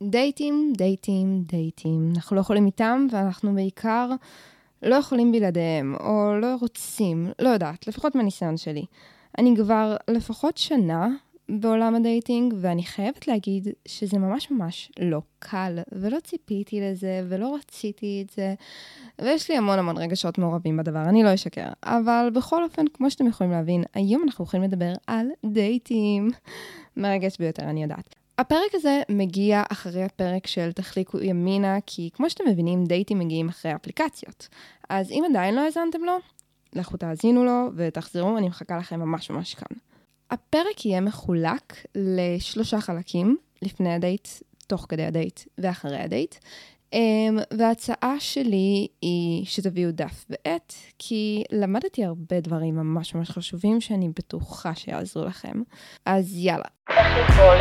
דייטים, דייטים, דייטים. אנחנו לא יכולים איתם, ואנחנו בעיקר לא יכולים בלעדיהם, או לא רוצים, לא יודעת, לפחות מהניסיון שלי. אני כבר לפחות שנה בעולם הדייטינג, ואני חייבת להגיד שזה ממש ממש לא קל, ולא ציפיתי לזה, ולא רציתי את זה, ויש לי המון המון רגשות מעורבים בדבר, אני לא אשקר. אבל בכל אופן, כמו שאתם יכולים להבין, היום אנחנו יכולים לדבר על דייטים. מרגש ביותר, אני יודעת. הפרק הזה מגיע אחרי הפרק של תחליקו ימינה, כי כמו שאתם מבינים, דייטים מגיעים אחרי אפליקציות. אז אם עדיין לא האזנתם לו, לכו תאזינו לו ותחזרו, אני מחכה לכם ממש ממש כאן. הפרק יהיה מחולק ל3 חלקים, לפני הדייט, תוך כדי הדייט ואחרי הדייט. וההצעה שלי היא שתביאו דף ועט, כי למדתי הרבה דברים ממש ממש חשובים שאני בטוחה שיעזרו לכם. אז יאללה. תקראו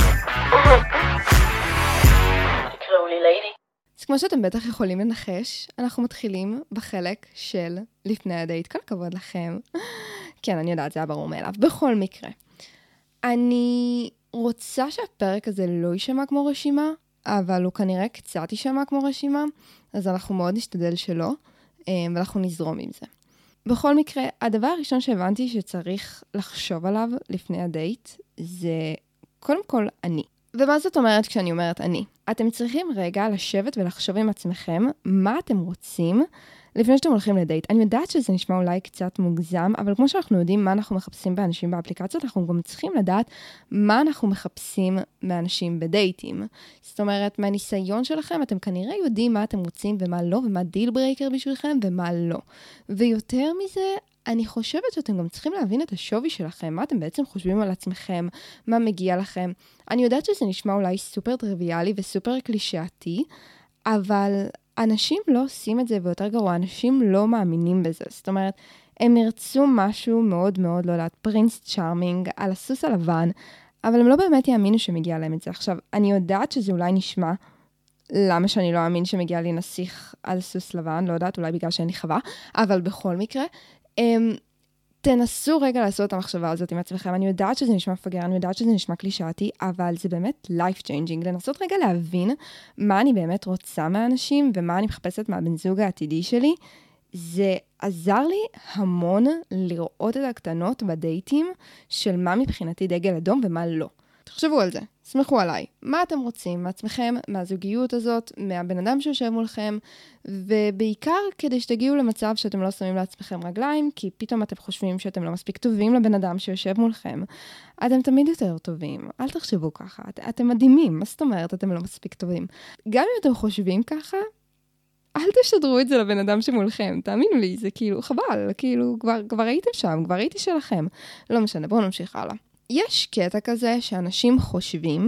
לי ליידי. אז כמו שאתם בטח יכולים לנחש, אנחנו מתחילים בחלק של לפני הדייט. כל הכבוד לכם. כן, אני יודעת, זה היה ברור מאליו. בכל מקרה, אני רוצה שהפרק הזה לא יישמע כמו רשימה, אבל הוא כנראה קצת יישמע כמו רשימה, אז אנחנו מאוד נשתדל שלא, ואנחנו נזרום עם זה. בכל מקרה, הדבר הראשון שהבנתי שצריך לחשוב עליו לפני הדייט, זה קודם כל אני. ומה זאת אומרת כשאני אומרת אני? אתם צריכים רגע לשבת ולחשוב עם עצמכם מה אתם רוצים לפני שאתם הולכים לדייט. אני יודעת שזה נשמע אולי קצת מוגזם, אבל כמו שאנחנו יודעים מה אנחנו מחפשים באנשים באפליקציות, אנחנו גם צריכים לדעת מה אנחנו מחפשים מאנשים בדייטים. זאת אומרת, מהניסיון שלכם, אתם כנראה יודעים מה אתם רוצים ומה לא, ומה דיל ברייקר בשבילכם ומה לא. ויותר מזה, אני חושבת שאתם גם צריכים להבין את השווי שלכם, מה אתם בעצם חושבים על עצמכם, מה מגיע לכם. אני יודעת שזה נשמע אולי סופר טריוויאלי וסופר קלישאתי, אבל אנשים לא עושים את זה, ויותר גרוע, אנשים לא מאמינים בזה. זאת אומרת, הם ירצו משהו מאוד מאוד, לא יודעת, פרינס צ'ארמינג, על הסוס הלבן, אבל הם לא באמת יאמינו שמגיע להם את זה. עכשיו, אני יודעת שזה אולי נשמע, למה שאני לא אאמין שמגיע לי נסיך על סוס לבן, לא יודעת, אולי בגלל שאני חווה, אבל בכל מקרה, תנסו רגע לעשות את המחשבה הזאת עם עצמכם. אני יודעת שזה נשמע מפגר, אני יודעת שזה נשמע קלישאתי, אבל זה באמת life changing. לנסות רגע להבין מה אני באמת רוצה מהאנשים, ומה אני מחפשת מהבן זוג העתידי שלי. זה עזר לי המון לראות את הקטנות בדייטים של מה מבחינתי דגל אדום ומה לא. תחשבו על זה, סמכו עליי. מה אתם רוצים מעצמכם, מהזוגיות הזאת, מהבן אדם שיושב מולכם, ובעיקר כדי שתגיעו למצב שאתם לא שמים לעצמכם רגליים, כי פתאום אתם חושבים שאתם לא מספיק טובים לבן אדם שיושב מולכם. אתם תמיד יותר טובים, אל תחשבו ככה, אתם מדהימים, מה זאת אומרת אתם לא מספיק טובים? גם אם אתם חושבים ככה, אל תשדרו את זה לבן אדם שמולכם, תאמינו לי, זה כאילו חבל, כאילו כבר הייתם שם, כבר הייתי שלכם. לא משנה, בואו נמשיך הלאה. יש קטע כזה שאנשים חושבים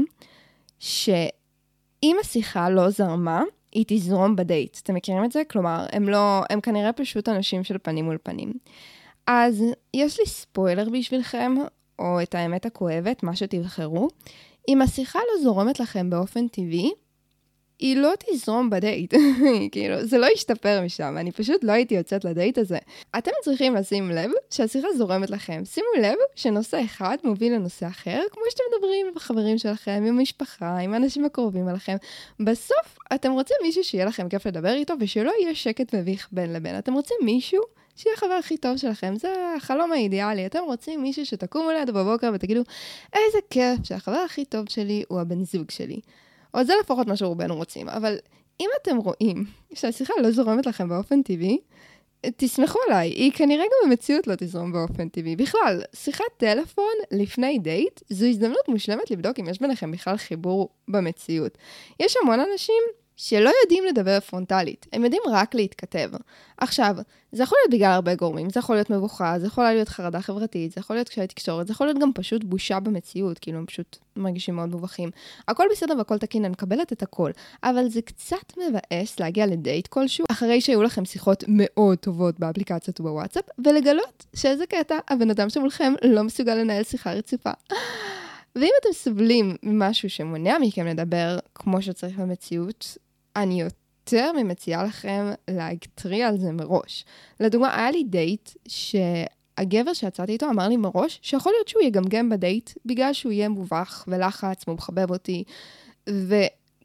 שאם השיחה לא זרמה, היא תזרום בדייט. אתם מכירים את זה? כלומר, הם כנראה פשוט אנשים של פנים מול פנים. אז יש לי ספוילר בשבילכם, או את האמת הכואבת, מה שתבחרו. אם השיחה לא זורמת לכם באופן טבעי, היא לא תזרום בדייט. כאילו, זה לא ישתפר משם, אני פשוט לא הייתי יוצאת לדייט הזה. אתם צריכים לשים לב שהשיחה זורמת לכם. שימו לב שנושא אחד מוביל לנושא אחר, כמו שאתם מדברים עם החברים שלכם, עם המשפחה, עם האנשים הקרובים עליכם. בסוף, אתם רוצים מישהו שיהיה לכם כיף לדבר איתו, ושלא יהיה שקט מביך בין לבין. אתם רוצים מישהו שיהיה החבר הכי טוב שלכם. זה החלום האידיאלי. אתם רוצים מישהו שתקומו לידו בבוקר ותגידו, איזה כיף שהחבר הכי טוב שלי הוא הבן זוג שלי. או זה לפחות מה שרובנו רוצים, אבל אם אתם רואים שהשיחה לא זורמת לכם באופן טבעי, תסמכו עליי, היא כנראה גם במציאות לא תזרום באופן טבעי. בכלל, שיחת טלפון לפני דייט, זו הזדמנות מושלמת לבדוק אם יש ביניכם בכלל חיבור במציאות. יש המון אנשים שלא יודעים לדבר פרונטלית, הם יודעים רק להתכתב. עכשיו, זה יכול להיות בגלל הרבה גורמים, זה יכול להיות מבוכה, זה יכול להיות חרדה חברתית, זה יכול להיות קשיי תקשורת, זה יכול להיות גם פשוט בושה במציאות, כאילו הם פשוט מרגישים מאוד מבוכים. הכל בסדר והכל תקין, אני מקבלת את הכל, אבל זה קצת מבאס להגיע לדייט כלשהו, אחרי שהיו לכם שיחות מאוד טובות באפליקציות ובוואטסאפ, ולגלות שאיזה קטע הבן אדם שמולכם לא מסוגל לנהל שיחה רציפה. ואם אתם סובלים ממשהו שמונע מכם לדבר כמו שצריך במציאות, אני יותר ממציעה לכם להקטריע על זה מראש. לדוגמה, היה לי דייט שהגבר שיצאתי איתו אמר לי מראש שיכול להיות שהוא יגמגם בדייט בגלל שהוא יהיה מובך ולחץ, הוא מחבב אותי.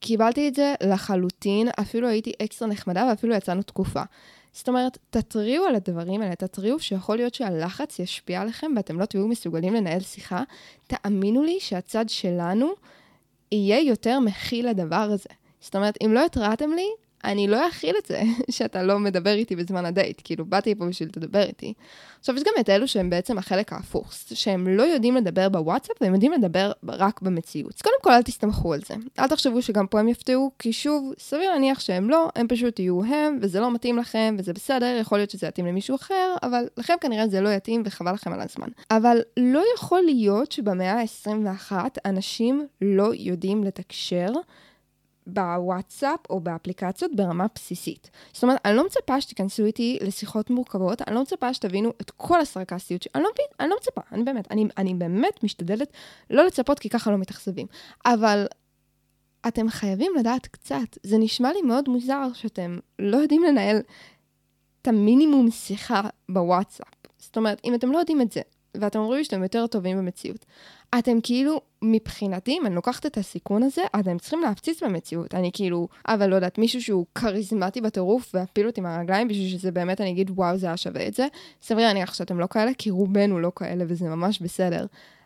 קיבלתי את זה לחלוטין, אפילו הייתי אקסטרה נחמדה, ואפילו יצאנו תקופה. זאת אומרת, תתריעו על הדברים האלה, תתריעו שיכול להיות שהלחץ ישפיע עליכם, ואתם לא תהיו מסוגלים לנהל שיחה. תאמינו לי שהצד שלנו יהיה יותר מכיל לדבר הזה. זאת אומרת, אם לא התרעתם לי, אני לא אכיל את זה, שאתה לא מדבר איתי בזמן הדייט, כאילו, באתי פה בשביל לדבר איתי. עכשיו, יש גם את אלו שהם בעצם החלק ההפוך, שהם לא יודעים לדבר בוואטסאפ, והם יודעים לדבר רק במציאות. אז קודם כל, אל תסתמכו על זה. אל תחשבו שגם פה הם יפתעו, כי שוב, סביר להניח שהם לא, הם פשוט יהיו הם, וזה לא מתאים לכם, וזה בסדר, יכול להיות שזה יתאים למישהו אחר, אבל לכם כנראה זה לא יתאים, וחבל לכם על הזמן. אבל לא יכול להיות שבמאה ה-21 אנשים לא יודעים לתקשר בוואטסאפ או באפליקציות ברמה בסיסית. זאת אומרת, אני לא מצפה שתיכנסו איתי לשיחות מורכבות, אני לא מצפה שתבינו את כל הסרקסטיות, אני לא מצפה, אני באמת משתדלת לא לצפות כי ככה לא מתאכזבים. אבל אתם חייבים לדעת קצת, זה נשמע לי מאוד מוזר שאתם לא יודעים לנהל את המינימום שיחה בוואטסאפ. זאת אומרת, אם אתם לא יודעים את זה, ואתם אומרים שאתם יותר טובים במציאות, אתם כאילו, מבחינתי, אם אני לוקחת את הסיכון הזה, אתם צריכים להפציץ במציאות. אני כאילו, אבל לא יודעת, מישהו שהוא קריזמטי בטירוף, והפיל אותי מהרגליים, בשביל שזה באמת, אני אגיד, וואו, זה היה שווה את זה. סביר להניח שאתם לא כאלה, כי רובנו לא כאלה, וזה ממש בסדר.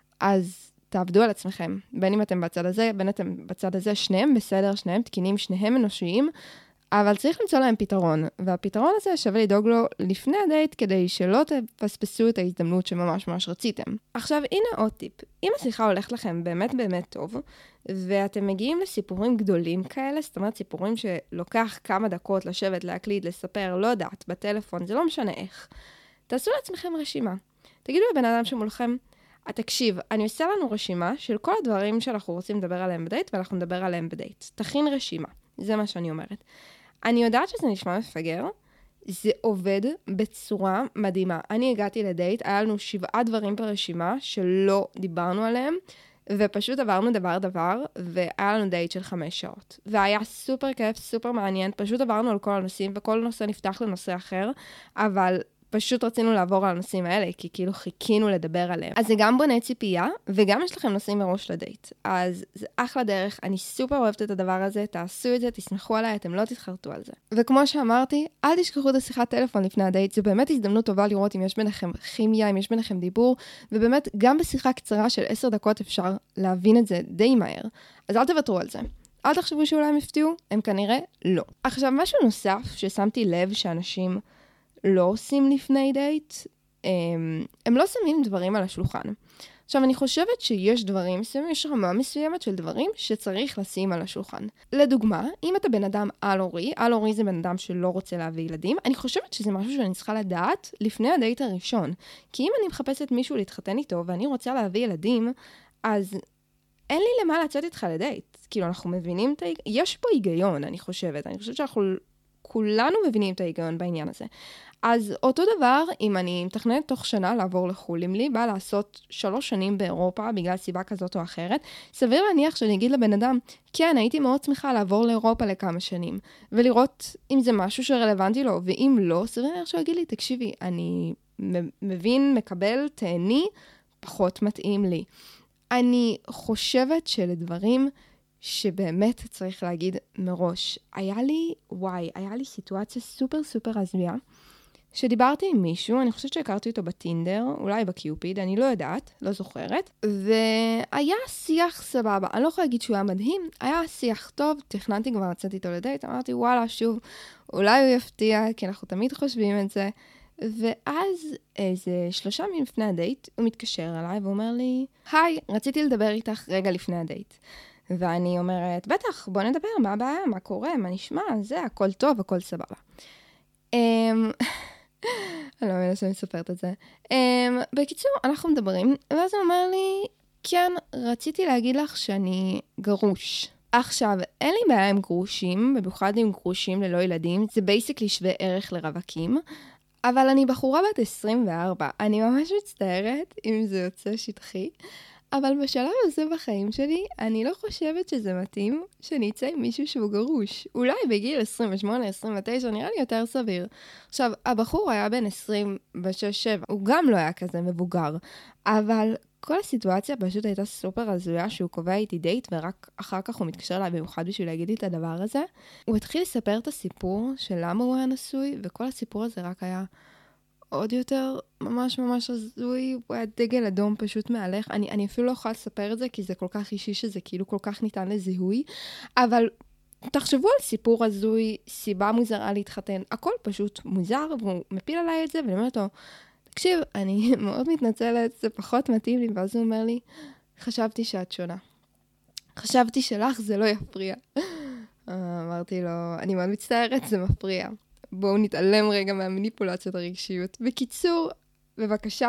אז תעבדו על עצמכם. בין אם אתם בצד הזה, בין אתם בצד הזה, שניהם בסדר, שניהם תקינים, שניהם אנושיים, אבל צריך למצוא להם פתרון, והפתרון הזה שווה לדאוג לו לפני הדייט, כדי שלא תפספסו את ההזדמנות שממש ממש רציתם. עכשיו, הנה עוד טיפ. אם השיחה הולכת לכם באמת באמת טוב, ואתם מגיעים לסיפורים גדולים כאלה, זאת אומרת סיפורים שלוקח כמה דקות לשבת, להקליד, לספר, לא יודעת, בטלפון, זה לא משנה איך. תעשו לעצמכם רשימה. תגידו לבן אדם שמולכם, תקשיב, אני עושה לנו רשימה של כל הדברים שאנחנו רוצים לדבר עליהם בדייט, ואנחנו נדבר עליהם בדייט. תכין רשימה. זה מה שאני אומרת. אני יודעת שזה נשמע מפגר, זה עובד בצורה מדהימה. אני הגעתי לדייט, היה לנו 7 דברים ברשימה שלא דיברנו עליהם, ופשוט עברנו דבר, והיה לנו דייט של 5 שעות. והיה סופר כיף, סופר מעניין, פשוט עברנו על כל הנושאים, וכל נושא נפתח לנושא אחר, אבל פשוט רצינו לעבור על הנושאים האלה, כי כאילו חיכינו לדבר עליהם. אז זה גם בונה ציפייה, וגם יש לכם נושאים מראש לדייט. אז זה אחלה דרך, אני סופר אוהבת את הדבר הזה, תעשו את זה, תסמכו עליי, אתם לא תתחרטו על זה. וכמו שאמרתי, אל תשכחו את השיחת טלפון לפני הדייט, זו באמת הזדמנות טובה לראות אם יש ביניכם כימיה, אם יש ביניכם דיבור, ובאמת גם בשיחה קצרה של 10 דקות אפשר להבין את זה די מהר. אז אל תוותרו על זה. אל תחשבו שאולי הם יפתיעו, הם כנראה לא. עכשיו, משהו נוסף ששמתי לב שאנשים לא עושים לפני דייט, הם לא שמים דברים על השולחן. עכשיו, אני חושבת שיש דברים מסוימים, יש רמה מסוימת של דברים שצריך לשים על השולחן. לדוגמה, אם אתה בן אדם על-הורי זה בן אדם שלא רוצה להביא ילדים, אני חושבת שזה משהו שאני צריכה לדעת לפני הדייט הראשון. כי אם אני מחפשת מישהו להתחתן איתו ואני רוצה להביא ילדים, אז אין לי למה לצאת איתך לדייט. כאילו, אנחנו מבינים יש פה היגיון, אני חושבת. אני חושבת שאנחנו כולנו מבינים את ההיגיון בעניין הזה. אז אותו דבר, אם אני מתכננת תוך שנה לעבור לחול, אם לי בא לעשות 3 שנים באירופה, בגלל סיבה כזאת או אחרת, סביר להניח שאני אגיד לבן אדם, כן, הייתי מאוד שמחה לעבור לאירופה לכמה שנים, ולראות אם זה משהו שרלוונטי לו, ואם לא, סביר להניח שהוא יגיד לי, תקשיבי, אני מבין, מקבל, תהני, פחות מתאים לי. אני חושבת שלדברים שבאמת צריך להגיד מראש, היה לי סיטואציה סופר סופר הזויה, שדיברתי עם מישהו, אני חושבת שהכרתי אותו בטינדר, אולי בקיופיד, אני לא יודעת, לא זוכרת, והיה שיח סבבה, אני לא יכולה להגיד שהוא היה מדהים, היה שיח טוב, תכננתי כבר לצאת איתו לדייט, אמרתי וואלה שוב, אולי הוא יפתיע, כי אנחנו תמיד חושבים את זה, ואז איזה 3 ימים לפני הדייט, הוא מתקשר אליי ואומר לי, היי, רציתי לדבר איתך רגע לפני הדייט. ואני אומרת, בטח, בוא נדבר, מה הבעיה, מה קורה, מה נשמע, זה, הכל טוב, הכל סבבה. אני לא מבינה שאני מספרת את זה. בקיצור, אנחנו מדברים, ואז הוא אומר לי, כן, רציתי להגיד לך שאני גרוש. עכשיו, אין לי בעיה עם גרושים, במיוחד עם גרושים ללא ילדים, זה בייסיקלי שווה ערך לרווקים, אבל אני בחורה בת 24, אני ממש מצטערת אם זה יוצא שטחי, אבל בשלב הזה בחיים שלי, אני לא חושבת שזה מתאים שאני אצא עם מישהו שהוא גרוש. אולי בגיל 28-29 נראה לי יותר סביר. עכשיו, הבחור היה בן 26-7, הוא גם לא היה כזה מבוגר, אבל כל הסיטואציה פשוט הייתה סופר הזויה שהוא קובע איתי דייט, ורק אחר כך הוא מתקשר אליי במיוחד בשביל להגיד לי את הדבר הזה. הוא התחיל לספר את הסיפור של למה הוא היה נשוי, וכל הסיפור הזה רק היה עוד יותר ממש ממש הזוי, הוא היה דגל אדום פשוט מהלך. אני אפילו לא יכולה לספר את זה, כי זה כל כך אישי שזה כאילו כל כך ניתן לזיהוי, אבל תחשבו על סיפור הזוי, סיבה מוזרה להתחתן, הכל פשוט מוזר, והוא מפיל עליי את זה, ואני אומרת לו, תקשיב, אני מאוד מתנצלת, זה פחות מתאים לי, ואז הוא אומר לי, חשבתי שאת שונה. חשבתי שלך זה לא יפריע. אמרתי לו, אני מאוד מצטערת, זה מפריע. בואו נתעלם רגע מהמניפולציות הרגשיות. בקיצור, בבקשה,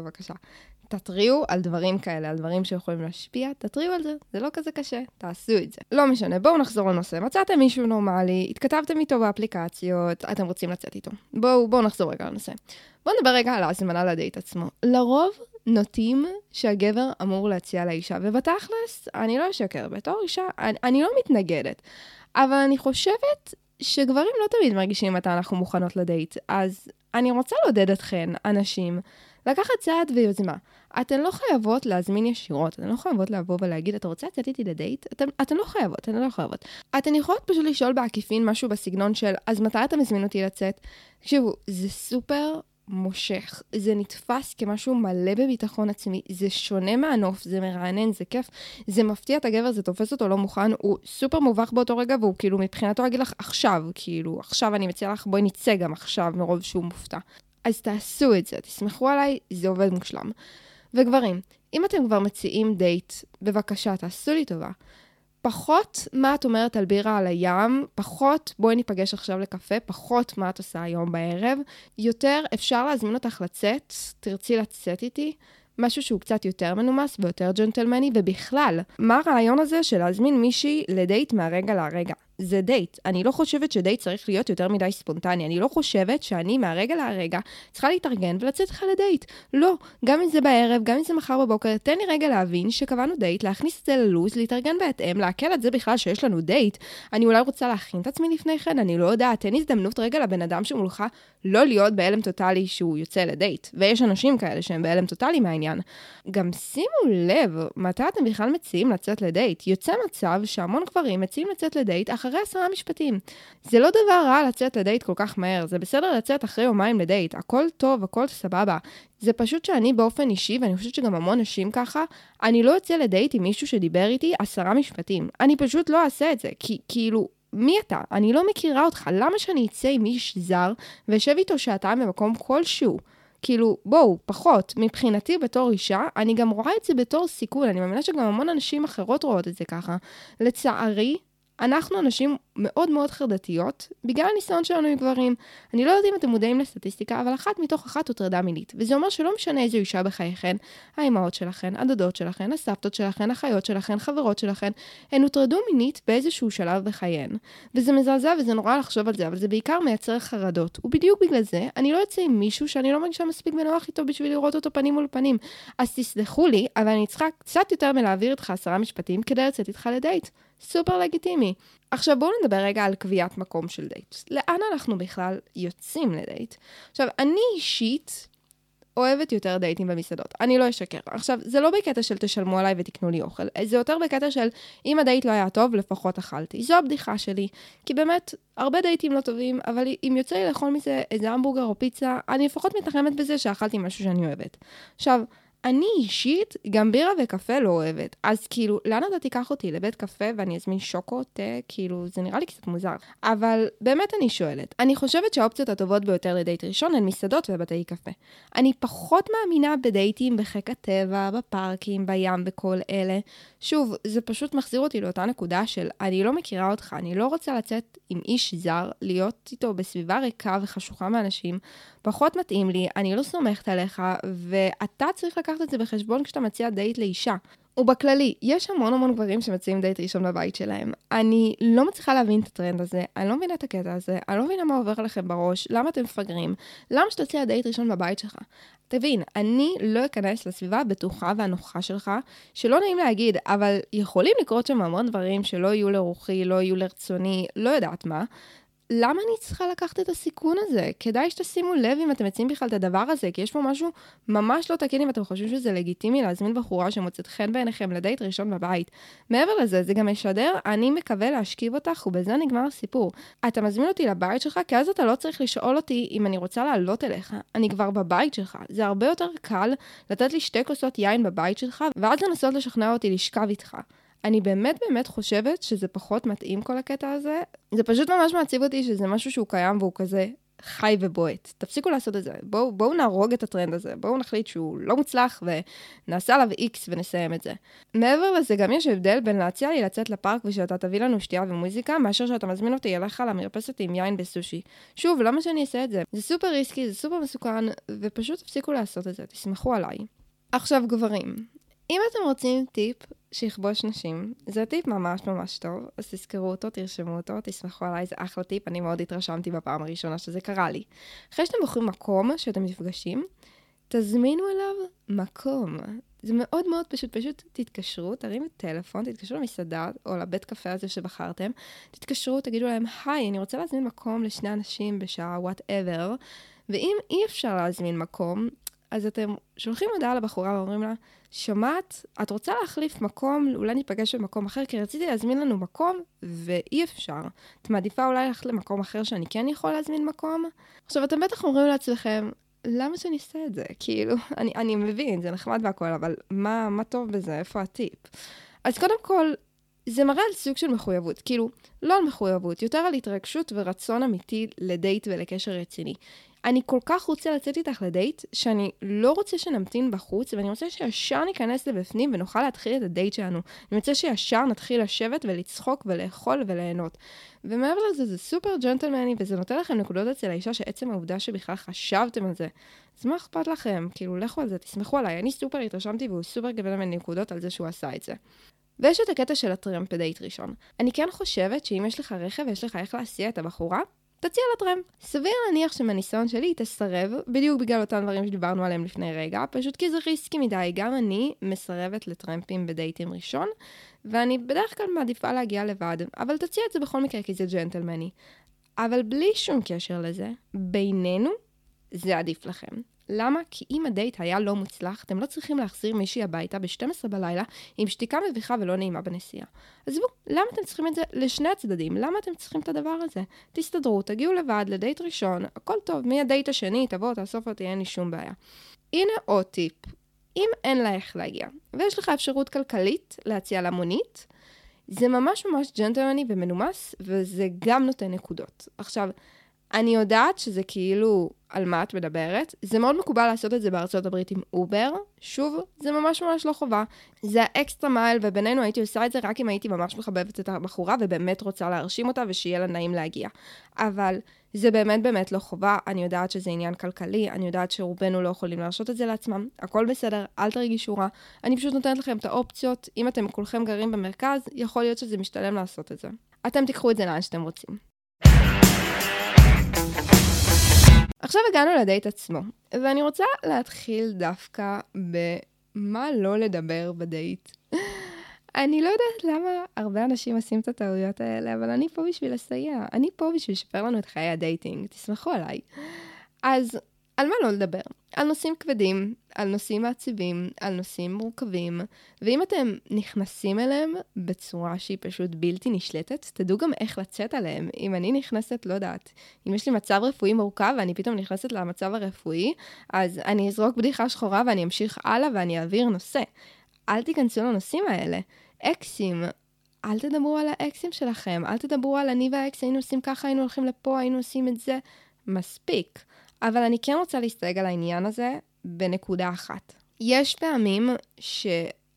תתריעו על דברים כאלה, על דברים שיכולים להשפיע, תתריעו על זה, זה לא כזה קשה, תעשו את זה. לא משנה, בואו נחזור לנושא. מצאתם מישהו נורמלי, התכתבתם איתו באפליקציות, אתם רוצים לצאת איתו. בואו נחזור רגע לנושא. בואו נדבר רגע על ההזמנה לדייט עצמו. לרוב נוטים שהגבר אמור להציע לאישה, ובתכלס, אני לא אשקר, בתור אישה, אני לא מתנגדת, אבל אני חושבת שגברים לא תמיד מרגישים מתי אנחנו מוכנות לדייט, אז אני רוצה לעודד אתכן, אנשים, לקחת צעד ויוזמה. אתן לא חייבות להזמין ישירות, אתן לא חייבות לבוא ולהגיד, אתה רוצה לצאת איתי לדייט? אתן לא חייבות. אתן יכולות פשוט לשאול בעקיפין משהו בסגנון של, אז מתי אתה מזמין אותי לצאת? תקשיבו, זה סופר מושך, זה נתפס כמשהו מלא בביטחון עצמי, זה שונה מהנוף, זה מרענן, זה כיף, זה מפתיע את הגבר, זה תופס אותו לא מוכן, הוא סופר מובך באותו רגע, והוא כאילו מבחינתו אגיד לך עכשיו, כאילו, עכשיו אני מציע לך, בואי נצא גם עכשיו, מרוב שהוא מופתע. אז תעשו את זה, תסמכו עליי, זה עובד מושלם. וגברים, אם אתם כבר מציעים דייט, בבקשה, תעשו לי טובה. פחות מה את אומרת על בירה על הים, פחות בואי ניפגש עכשיו לקפה, פחות מה את עושה היום בערב, יותר אפשר להזמין אותך לצאת, תרצי לצאת איתי, משהו שהוא קצת יותר מנומס ויותר ג'נטלמני, ובכלל, מה הרעיון הזה של להזמין מישהי לדייט מהרגע להרגע? זה דייט. אני לא חושבת שדייט צריך להיות יותר מדי ספונטני. אני לא חושבת שאני מהרגע להרגע צריכה להתארגן ולצאת לך לדייט. לא. גם אם זה בערב, גם אם זה מחר בבוקר, תן לי רגע להבין שקבענו דייט, להכניס את זה ללוז, להתארגן בהתאם, להקל את זה בכלל שיש לנו דייט. אני אולי רוצה להכין את עצמי לפני כן, אני לא יודעת, תן הזדמנות רגע לבן אדם שמולך לא להיות בהלם טוטלי שהוא יוצא לדייט. ויש אנשים כאלה שהם בהלם טוטלי מהעניין. גם שימו לב, מתי אתם בכלל מציעים לצאת לדייט? יוצא מצב שהמון גברים מציעים לצאת לדייט אחרי 10 משפטים. זה לא דבר רע לצאת לדייט כל כך מהר, זה בסדר לצאת אחרי יומיים לדייט, הכל טוב, הכל סבבה. זה פשוט שאני באופן אישי, ואני חושבת שגם המון נשים ככה, אני לא יוצא לדייט עם מישהו שדיבר איתי 10 משפטים. אני פשוט לא אעשה את זה, כי כאילו, מי אתה? אני לא מכירה אותך, למה שאני אצא עם איש זר, וישב איתו שעתיים במקום כלשהו? כאילו, בואו, פחות. מבחינתי בתור אישה, אני גם רואה את זה בתור סיכון, אני מאמינה שגם המון אנשים אחרות רואות את זה ככה. לצערי, אנחנו אנשים מאוד מאוד חרדתיות, בגלל הניסיון שלנו עם גברים. אני לא יודעת אם אתם מודעים לסטטיסטיקה, אבל 1 מתוך 1 הוטרדה מינית. וזה אומר שלא משנה איזו אישה בחייכן, האימהות שלכן, הדודות שלכן, הסבתות שלכן, החיות שלכן, חברות שלכן, הן הוטרדו מינית באיזשהו שלב בחייהן. וזה מזעזע וזה נורא לחשוב על זה, אבל זה בעיקר מייצר חרדות. ובדיוק בגלל זה, אני לא יוצא עם מישהו שאני לא מרגישה מספיק בנוח איתו בשביל לראות אותו פנים מול פנים. אז תסלחו לי, אבל אני צריכה קצת יותר מלהעביר איתך 10 משפטים כדי לצאת איתך לדייט. סופר לגיטימי. עכשיו בואו נדבר רגע על קביעת מקום של דייט. לאן אנחנו בכלל יוצאים לדייט? עכשיו, אני אישית אוהבת יותר דייטים במסעדות. אני לא אשקר. עכשיו, זה לא בקטע של תשלמו עליי ותקנו לי אוכל. זה יותר בקטע של אם הדייט לא היה טוב, לפחות אכלתי. זו הבדיחה שלי. כי באמת, הרבה דייטים לא טובים, אבל אם יוצא לי לאכול מזה איזה המבורגר או פיצה, אני לפחות מתנחמת בזה שאכלתי משהו שאני אוהבת. עכשיו, אני אישית גם בירה וקפה לא אוהבת, אז כאילו, לאן אתה תיקח אותי? לבית קפה ואני אזמין שוקו, תה, כאילו, זה נראה לי קצת מוזר. אבל באמת אני שואלת, אני חושבת שהאופציות הטובות ביותר לדייט ראשון הן מסעדות ובתי קפה. אני פחות מאמינה בדייטים בחיק הטבע, בפארקים, בים וכל אלה. שוב, זה פשוט מחזיר אותי לאותה נקודה של אני לא מכירה אותך, אני לא רוצה לצאת עם איש זר, להיות איתו בסביבה ריקה וחשוכה מאנשים, פחות מתאים לי, אני לא סומכת עליך, ואתה צריך לקחת את זה בחשבון כשאתה מציע דייט לאישה. ובכללי, יש המון גברים שמציעים דייט ראשון בבית שלהם. אני לא מצליחה להבין את הטרנד הזה, אני לא מבינה את הקטע הזה, אני לא מבינה מה עובר לכם בראש, למה אתם מפגרים, למה שתציע דייט ראשון בבית שלך? תבין, אני לא אכנס לסביבה הבטוחה והנוחה שלך, שלא נעים להגיד, אבל יכולים לקרות שם המון דברים שלא יהיו לרוחי, לא יהיו לרצוני, לא יודעת מה. למה אני צריכה לקחת את הסיכון הזה? כדאי שתשימו לב אם אתם מציעים בכלל את הדבר הזה, כי יש פה משהו ממש לא תקין אם אתם חושבים שזה לגיטימי להזמין בחורה שמוצאת חן בעיניכם לדייט ראשון בבית. מעבר לזה, זה גם משדר, אני מקווה להשכיב אותך ובזה נגמר הסיפור. אתה מזמין אותי לבית שלך, כי אז אתה לא צריך לשאול אותי אם אני רוצה לעלות אליך. אני כבר בבית שלך. זה הרבה יותר קל לתת לי 2 כוסות יין בבית שלך, ואז לנסות לשכנע אותי לשכב איתך. אני באמת חושבת שזה פחות מתאים כל הקטע הזה. זה פשוט ממש מעציב אותי שזה משהו שהוא קיים והוא כזה חי ובועט. תפסיקו לעשות את זה. בואו נהרוג את הטרנד הזה. בואו נחליט שהוא לא מוצלח ונעשה עליו איקס ונסיים את זה. מעבר לזה גם יש הבדל בין להציע לי לצאת לפארק ושאתה תביא לנו שתייה ומוזיקה, מאשר שאתה מזמין אותי אליך למרפסת עם יין בסושי. שוב, למה שאני אעשה את זה? זה סופר ריסקי, זה סופר מסוכן, ופשוט תפסיקו לעשות את זה. תסמכו עליי. עכשיו גברים. אם אתם רוצים טיפ שיכבוש נשים, זה טיפ ממש טוב, אז תזכרו אותו, תרשמו אותו, תסמכו עליי, זה אחלה טיפ, אני מאוד התרשמתי בפעם הראשונה שזה קרה לי. אחרי שאתם בוחרים מקום שאתם נפגשים, תזמינו אליו מקום. זה מאוד פשוט תתקשרו, תרימו טלפון, תתקשרו למסעדה או לבית קפה הזה שבחרתם, תתקשרו, תגידו להם, היי, אני רוצה להזמין מקום לשני אנשים בשעה whatever, ואם אי אפשר להזמין מקום, אז אתם שולחים הודעה לבחורה ואומרים לה, שומעת, את רוצה להחליף מקום, אולי ניפגש במקום אחר, כי רציתי להזמין לנו מקום, ואי אפשר. את מעדיפה אולי ללכת למקום אחר שאני כן יכול להזמין מקום? עכשיו, אתם בטח אומרים לעצמכם, למה שאני אעשה את זה? כאילו, אני מבין, זה נחמד והכל, אבל מה טוב בזה? איפה הטיפ? אז קודם כל, זה מראה על סוג של מחויבות, כאילו, לא על מחויבות, יותר על התרגשות ורצון אמיתי לדייט ולקשר רציני. אני כל כך רוצה לצאת איתך לדייט, שאני לא רוצה שנמתין בחוץ, ואני רוצה שישר ניכנס לבפנים ונוכל להתחיל את הדייט שלנו. אני רוצה שישר נתחיל לשבת ולצחוק ולאכול וליהנות. ומעבר לזה, זה סופר ג'נטלמני, וזה נותן לכם נקודות אצל האישה שעצם העובדה שבכלל חשבתם על זה. אז מה אכפת לכם? כאילו, לכו על זה, תסמכו עליי. אני סופר התרשמתי והוא סופר קיבל ממני נקודות על זה שהוא עשה את זה. ויש את הקטע של הטרמפ בדייט ראשון. אני כן חושבת שאם יש לך רכב ויש לך איך להסיע את הבחורה, תציע לטרמפ. סביר להניח שמניסיון שלי היא תסרב, בדיוק בגלל אותם דברים שדיברנו עליהם לפני רגע, פשוט כי זה ריסקי מדי. גם אני מסרבת לטרמפים בדייטים ראשון, ואני בדרך כלל מעדיפה להגיע לבד, אבל תציע את זה בכל מקרה כי זה ג'נטלמני. אבל בלי שום קשר לזה, בינינו, זה עדיף לכם. למה? כי אם הדייט היה לא מוצלח, אתם לא צריכים להחזיר מישהי הביתה ב-12 בלילה עם שתיקה מביכה ולא נעימה בנסיעה. אז בואו, למה אתם צריכים את זה לשני הצדדים? למה אתם צריכים את הדבר הזה? תסתדרו, תגיעו לבד לדייט ראשון, הכל טוב, מהדייט השני, תבואו, תאסוף אותי, אין לי שום בעיה. הנה עוד טיפ. אם אין לה איך להגיע, ויש לך אפשרות כלכלית להציע לה מונית, זה ממש ג'נטלמני ומנומס, וזה גם נותן נקודות. עכשיו, אני יודעת שזה כאילו על מה את מדברת. זה מאוד מקובל לעשות את זה בארצות הברית עם אובר. שוב, זה ממש לא חובה. זה האקסטרה מייל, ובינינו הייתי עושה את זה רק אם הייתי ממש מחבבת את הבחורה, ובאמת רוצה להרשים אותה ושיהיה לה נעים להגיע. אבל זה באמת לא חובה. אני יודעת שזה עניין כלכלי, אני יודעת שרובנו לא יכולים להרשות את זה לעצמם. הכל בסדר, אל תרגישו רע. אני פשוט נותנת לכם את האופציות. אם אתם כולכם גרים במרכז, יכול להיות שזה משתלם לעשות את זה. אתם תיקחו את זה לאן שאתם רוצים. עכשיו הגענו לדייט עצמו, ואני רוצה להתחיל דווקא במה לא לדבר בדייט. אני לא יודעת למה הרבה אנשים עושים את הטעויות האלה, אבל אני פה בשביל לסייע. אני פה בשביל לשפר לנו את חיי הדייטינג. תסמכו עליי. אז על מה לא לדבר? על נושאים כבדים, על נושאים מעציבים, על נושאים מורכבים, ואם אתם נכנסים אליהם בצורה שהיא פשוט בלתי נשלטת, תדעו גם איך לצאת עליהם. אם אני נכנסת, לא יודעת, אם יש לי מצב רפואי מורכב ואני פתאום נכנסת למצב הרפואי, אז אני אזרוק בדיחה שחורה ואני אמשיך הלאה ואני אעביר נושא. אל תיכנסו לנושאים האלה. אקסים, אל תדברו על האקסים שלכם, אל תדברו על אני והאקס היינו עושים ככה, היינו הולכים לפה, היינו עושים את זה. מספיק. אבל אני כן רוצה להסתייג על העניין הזה בנקודה אחת. יש פעמים